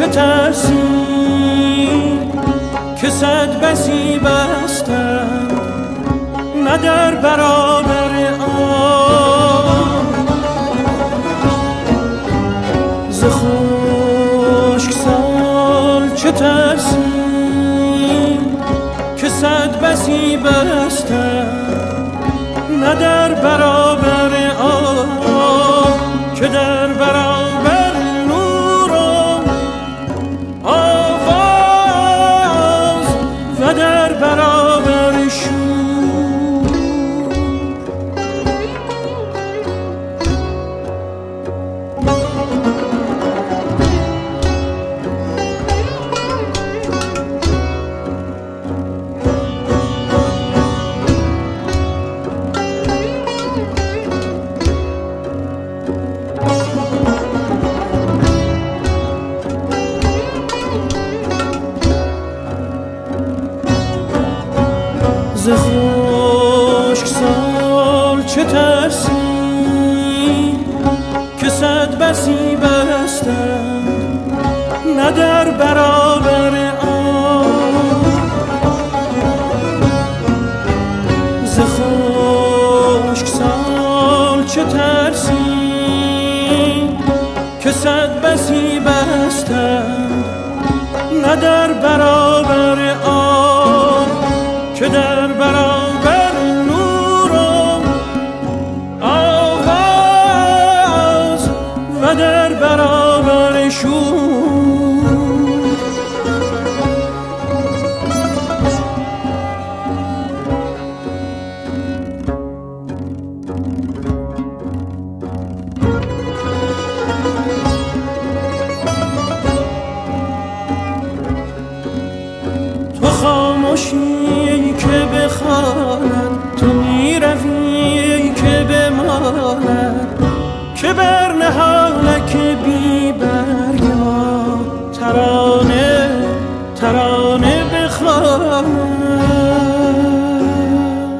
چه ترسی که صد بسی بستم نه در برابر آن. ز خشک سال چه ترسی که صد بسی بستم نه در برابر آن که در برابر نور و آواز و در برابر شور. ز خشک سال چه ترسی که صد بسی بستم نه در برابر آن. ز خشک سال چه ترسی که صد بسی بستم نه در برابر آن که در برابر نور و آواز و در برابر شور. تو خاموشی که بخواند تو میروی